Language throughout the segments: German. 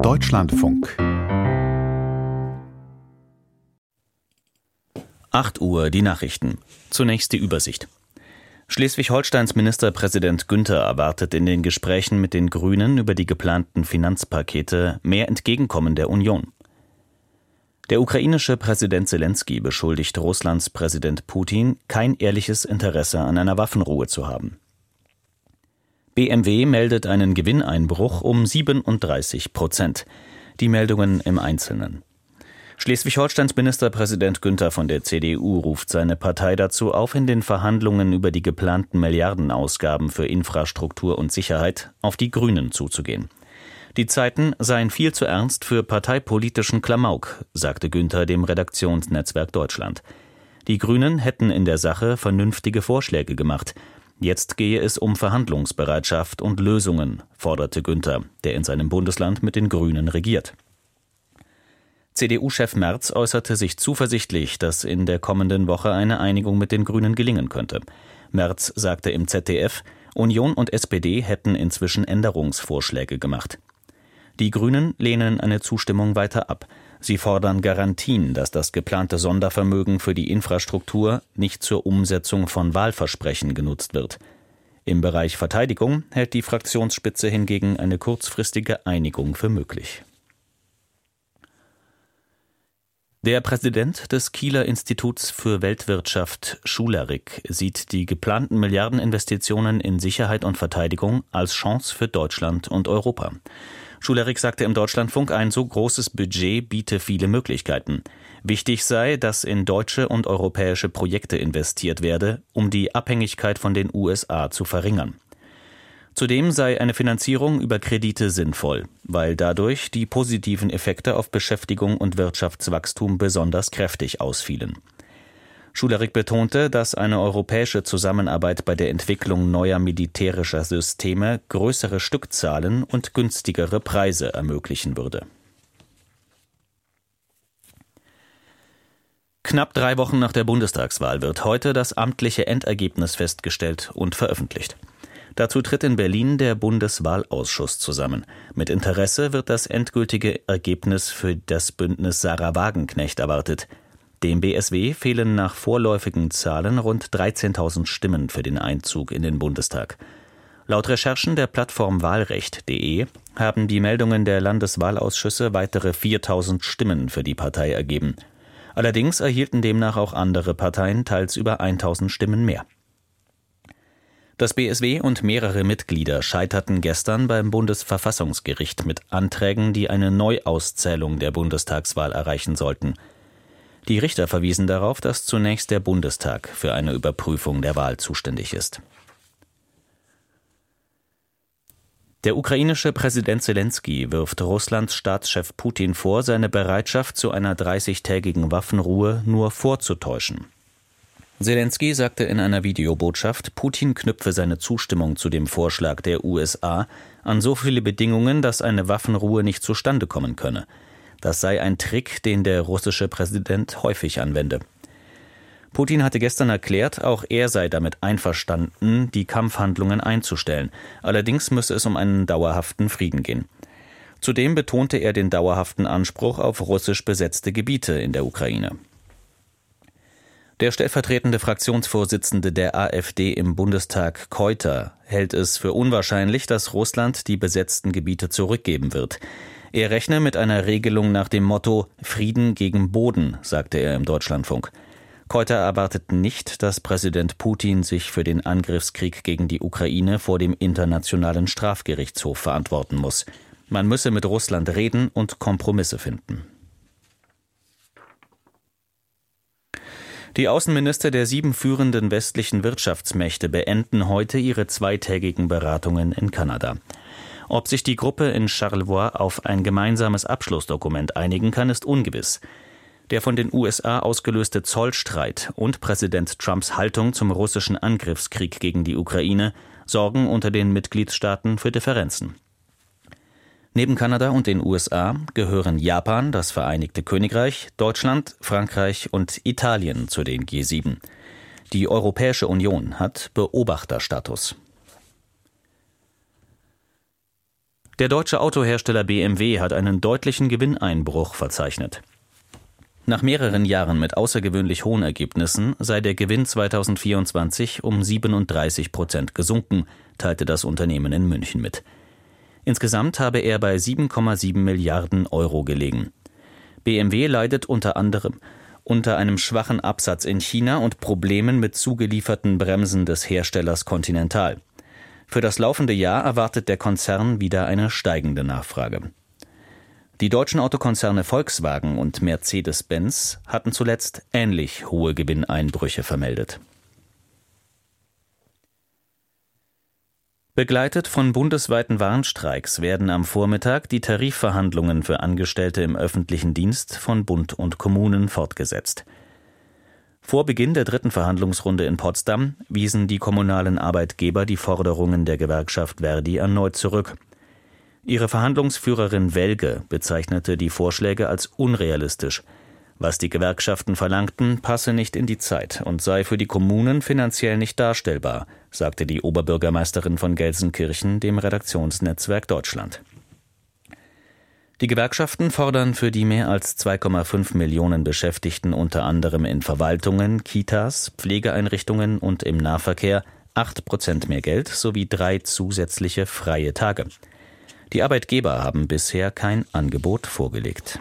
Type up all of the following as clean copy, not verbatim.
Deutschlandfunk 8 Uhr, die Nachrichten. Zunächst die Übersicht. Schleswig-Holsteins Ministerpräsident Günther erwartet in den Gesprächen mit den Grünen über die geplanten Finanzpakete mehr Entgegenkommen der Union. Der ukrainische Präsident Selenskyj beschuldigt Russlands Präsident Putin, kein ehrliches Interesse an einer Waffenruhe zu haben. BMW meldet einen Gewinneinbruch um 37%. Die Meldungen im Einzelnen. Schleswig-Holsteins Ministerpräsident Günther von der CDU ruft seine Partei dazu auf, in den Verhandlungen über die geplanten Milliardenausgaben für Infrastruktur und Sicherheit auf die Grünen zuzugehen. Die Zeiten seien viel zu ernst für parteipolitischen Klamauk, sagte Günther dem Redaktionsnetzwerk Deutschland. Die Grünen hätten in der Sache vernünftige Vorschläge gemacht. Jetzt gehe es um Verhandlungsbereitschaft und Lösungen, forderte Günther, der in seinem Bundesland mit den Grünen regiert. CDU-Chef Merz äußerte sich zuversichtlich, dass in der kommenden Woche eine Einigung mit den Grünen gelingen könnte. Merz sagte im ZDF, Union und SPD hätten inzwischen Änderungsvorschläge gemacht. Die Grünen lehnen eine Zustimmung weiter ab. Sie fordern Garantien, dass das geplante Sondervermögen für die Infrastruktur nicht zur Umsetzung von Wahlversprechen genutzt wird. Im Bereich Verteidigung hält die Fraktionsspitze hingegen eine kurzfristige Einigung für möglich. Der Präsident des Kieler Instituts für Weltwirtschaft, Schulerich, sieht die geplanten Milliardeninvestitionen in Sicherheit und Verteidigung als Chance für Deutschland und Europa. Schulerich sagte im Deutschlandfunk, ein so großes Budget biete viele Möglichkeiten. Wichtig sei, dass in deutsche und europäische Projekte investiert werde, um die Abhängigkeit von den USA zu verringern. Zudem sei eine Finanzierung über Kredite sinnvoll, weil dadurch die positiven Effekte auf Beschäftigung und Wirtschaftswachstum besonders kräftig ausfielen. Schulerich betonte, dass eine europäische Zusammenarbeit bei der Entwicklung neuer militärischer Systeme größere Stückzahlen und günstigere Preise ermöglichen würde. Knapp 3 Wochen nach der Bundestagswahl wird heute das amtliche Endergebnis festgestellt und veröffentlicht. Dazu tritt in Berlin der Bundeswahlausschuss zusammen. Mit Interesse wird das endgültige Ergebnis für das Bündnis Sarah Wagenknecht erwartet. Dem BSW fehlen nach vorläufigen Zahlen rund 13.000 Stimmen für den Einzug in den Bundestag. Laut Recherchen der Plattform Wahlrecht.de haben die Meldungen der Landeswahlausschüsse weitere 4.000 Stimmen für die Partei ergeben. Allerdings erhielten demnach auch andere Parteien teils über 1.000 Stimmen mehr. Das BSW und mehrere Mitglieder scheiterten gestern beim Bundesverfassungsgericht mit Anträgen, die eine Neuauszählung der Bundestagswahl erreichen sollten. Die Richter verwiesen darauf, dass zunächst der Bundestag für eine Überprüfung der Wahl zuständig ist. Der ukrainische Präsident Selenskyj wirft Russlands Staatschef Putin vor, seine Bereitschaft zu einer 30-tägigen Waffenruhe nur vorzutäuschen. Selenskyj sagte in einer Videobotschaft, Putin knüpfe seine Zustimmung zu dem Vorschlag der USA an so viele Bedingungen, dass eine Waffenruhe nicht zustande kommen könne. Das sei ein Trick, den der russische Präsident häufig anwende. Putin hatte gestern erklärt, auch er sei damit einverstanden, die Kampfhandlungen einzustellen. Allerdings müsse es um einen dauerhaften Frieden gehen. Zudem betonte er den dauerhaften Anspruch auf russisch besetzte Gebiete in der Ukraine. Der stellvertretende Fraktionsvorsitzende der AfD im Bundestag, Keuter, hält es für unwahrscheinlich, dass Russland die besetzten Gebiete zurückgeben wird. Er rechne mit einer Regelung nach dem Motto Frieden gegen Boden, sagte er im Deutschlandfunk. Keuter erwartet nicht, dass Präsident Putin sich für den Angriffskrieg gegen die Ukraine vor dem Internationalen Strafgerichtshof verantworten muss. Man müsse mit Russland reden und Kompromisse finden. Die Außenminister der 7 führenden westlichen Wirtschaftsmächte beenden heute ihre 2-tägigen Beratungen in Kanada. Ob sich die Gruppe in Charlevoix auf ein gemeinsames Abschlussdokument einigen kann, ist ungewiss. Der von den USA ausgelöste Zollstreit und Präsident Trumps Haltung zum russischen Angriffskrieg gegen die Ukraine sorgen unter den Mitgliedstaaten für Differenzen. Neben Kanada und den USA gehören Japan, das Vereinigte Königreich, Deutschland, Frankreich und Italien zu den G7. Die Europäische Union hat Beobachterstatus. Der deutsche Autohersteller BMW hat einen deutlichen Gewinneinbruch verzeichnet. Nach mehreren Jahren mit außergewöhnlich hohen Ergebnissen sei der Gewinn 2024 um 37% gesunken, teilte das Unternehmen in München mit. Insgesamt habe er bei 7,7 Milliarden Euro gelegen. BMW leidet unter anderem unter einem schwachen Absatz in China und Problemen mit zugelieferten Bremsen des Herstellers Continental. Für das laufende Jahr erwartet der Konzern wieder eine steigende Nachfrage. Die deutschen Autokonzerne Volkswagen und Mercedes-Benz hatten zuletzt ähnlich hohe Gewinneinbrüche vermeldet. Begleitet von bundesweiten Warnstreiks werden am Vormittag die Tarifverhandlungen für Angestellte im öffentlichen Dienst von Bund und Kommunen fortgesetzt. Vor Beginn der 3. Verhandlungsrunde in Potsdam wiesen die kommunalen Arbeitgeber die Forderungen der Gewerkschaft Verdi erneut zurück. Ihre Verhandlungsführerin Welge bezeichnete die Vorschläge als unrealistisch. Was die Gewerkschaften verlangten, passe nicht in die Zeit und sei für die Kommunen finanziell nicht darstellbar, sagte die Oberbürgermeisterin von Gelsenkirchen dem Redaktionsnetzwerk Deutschland. Die Gewerkschaften fordern für die mehr als 2,5 Millionen Beschäftigten unter anderem in Verwaltungen, Kitas, Pflegeeinrichtungen und im Nahverkehr 8% mehr Geld sowie 3 zusätzliche freie Tage. Die Arbeitgeber haben bisher kein Angebot vorgelegt.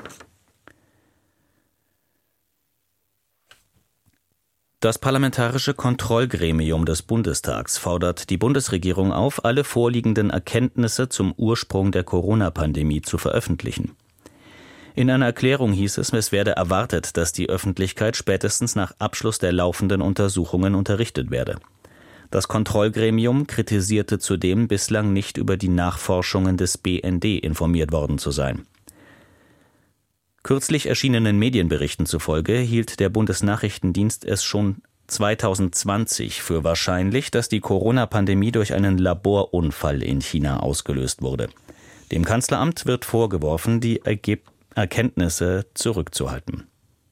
Das Parlamentarische Kontrollgremium des Bundestags fordert die Bundesregierung auf, alle vorliegenden Erkenntnisse zum Ursprung der Corona-Pandemie zu veröffentlichen. In einer Erklärung hieß es werde erwartet, dass die Öffentlichkeit spätestens nach Abschluss der laufenden Untersuchungen unterrichtet werde. Das Kontrollgremium kritisierte zudem, bislang nicht über die Nachforschungen des BND informiert worden zu sein. Kürzlich erschienenen Medienberichten zufolge hielt der Bundesnachrichtendienst es schon 2020 für wahrscheinlich, dass die Corona-Pandemie durch einen Laborunfall in China ausgelöst wurde. Dem Kanzleramt wird vorgeworfen, die Erkenntnisse zurückzuhalten.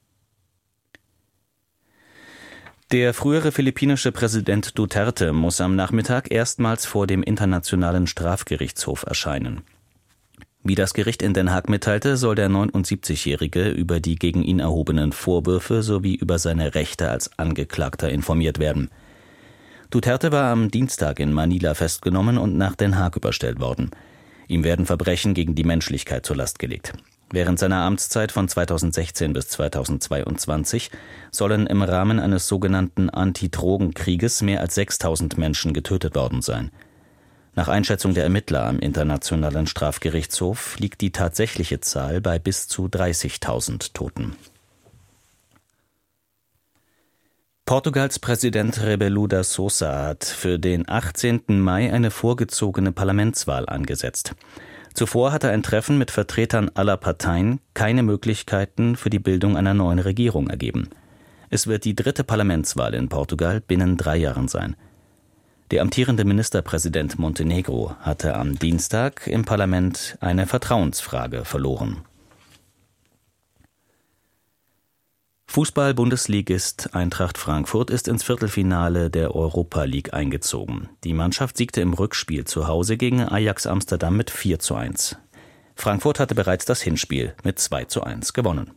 Der frühere philippinische Präsident Duterte muss am Nachmittag erstmals vor dem Internationalen Strafgerichtshof erscheinen. Wie das Gericht in Den Haag mitteilte, soll der 79-Jährige über die gegen ihn erhobenen Vorwürfe sowie über seine Rechte als Angeklagter informiert werden. Duterte war am Dienstag in Manila festgenommen und nach Den Haag überstellt worden. Ihm werden Verbrechen gegen die Menschlichkeit zur Last gelegt. Während seiner Amtszeit von 2016 bis 2022 sollen im Rahmen eines sogenannten Anti-Drogen-Krieges mehr als 6.000 Menschen getötet worden sein. Nach Einschätzung der Ermittler am Internationalen Strafgerichtshof liegt die tatsächliche Zahl bei bis zu 30.000 Toten. Portugals Präsident Rebelo da Sousa hat für den 18. Mai eine vorgezogene Parlamentswahl angesetzt. Zuvor hatte ein Treffen mit Vertretern aller Parteien keine Möglichkeiten für die Bildung einer neuen Regierung ergeben. Es wird die 3. Parlamentswahl in Portugal binnen 3 Jahren sein. Der amtierende Ministerpräsident Montenegro hatte am Dienstag im Parlament eine Vertrauensfrage verloren. Fußball-Bundesligist Eintracht Frankfurt ist ins Viertelfinale der Europa League eingezogen. Die Mannschaft siegte im Rückspiel zu Hause gegen Ajax Amsterdam mit 4:1. Frankfurt hatte bereits das Hinspiel mit 2:1 gewonnen.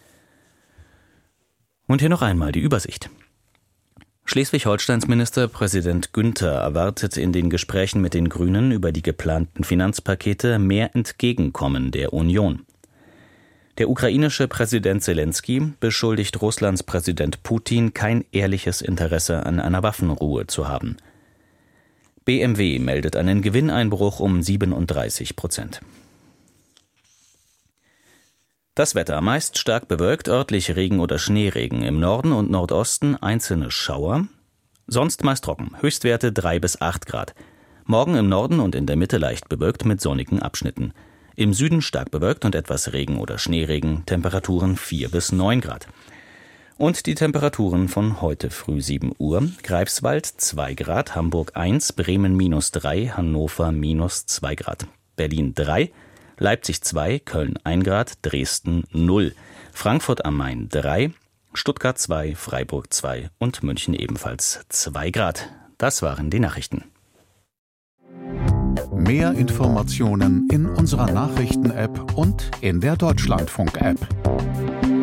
Und hier noch einmal die Übersicht. Schleswig-Holsteins Ministerpräsident Günther erwartet in den Gesprächen mit den Grünen über die geplanten Finanzpakete mehr Entgegenkommen der Union. Der ukrainische Präsident Selenskyj beschuldigt Russlands Präsident Putin, kein ehrliches Interesse an einer Waffenruhe zu haben. BMW meldet einen Gewinneinbruch um 37%. Das Wetter meist stark bewölkt, örtlich Regen oder Schneeregen, im Norden und Nordosten einzelne Schauer, sonst meist trocken, Höchstwerte 3 bis 8 Grad. Morgen im Norden und in der Mitte leicht bewölkt mit sonnigen Abschnitten. Im Süden stark bewölkt und etwas Regen oder Schneeregen, Temperaturen 4 bis 9 Grad. Und die Temperaturen von heute früh 7 Uhr, Greifswald 2 Grad, Hamburg 1, Bremen -3, Hannover -2 Grad, Berlin 3, Leipzig 2, Köln 1 Grad, Dresden 0, Frankfurt am Main 3, Stuttgart 2, Freiburg 2 und München ebenfalls 2 Grad. Das waren die Nachrichten. Mehr Informationen in unserer Nachrichten-App und in der Deutschlandfunk-App.